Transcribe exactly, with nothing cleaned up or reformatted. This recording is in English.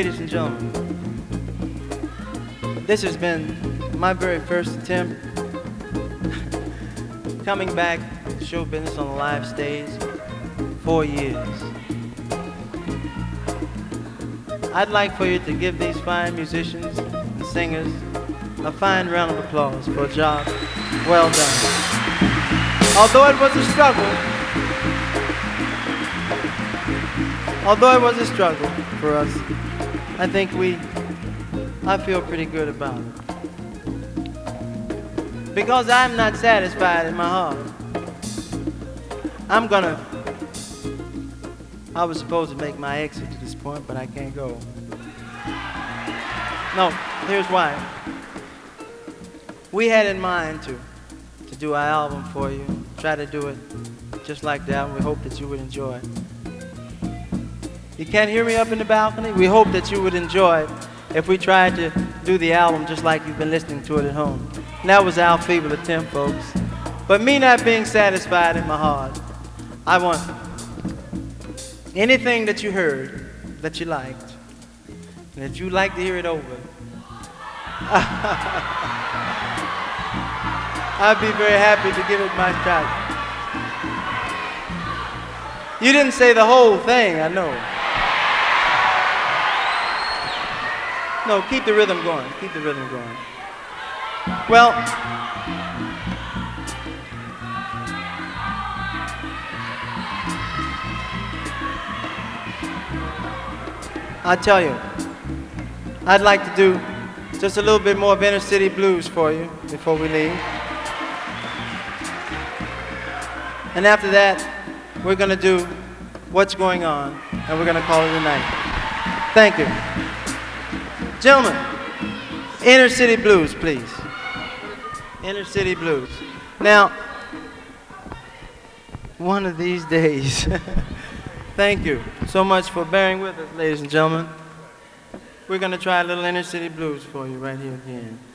Ladies and gentlemen, this has been my very first attempt coming back to show business on the live stage. Four years. I'd like for you to give these fine musicians and singers a fine round of applause for a job well done. Although it was a struggle, although it was a struggle for us, I think we, I feel pretty good about it. Because I'm not satisfied in my heart. I'm gonna, I was supposed to make my exit to this point, but I can't go. No, here's why. We had in mind to, to do our album for you, try to do it just like that, and we hope that you would enjoy it. You can't hear me up in the balcony? We hope that you would enjoy it if we tried to do the album just like you've been listening to it at home. And that was our feeble attempt, folks. But me not being satisfied in my heart, I want anything that you heard that you liked, and that you'd like to hear it over, I'd be very happy to give it my shot. You didn't say the whole thing, I know. No, keep the rhythm going. Keep the rhythm going. Well, I'll tell you, I'd like to do just a little bit more of Inner City Blues for you before we leave. And after that, we're going to do What's Going On, and we're going to call it a night. Thank you. Gentlemen, Inner City Blues, please. Inner City Blues. Now, one of these days, thank you so much for bearing with us, ladies and gentlemen. We're going to try a little Inner City Blues for you right here again.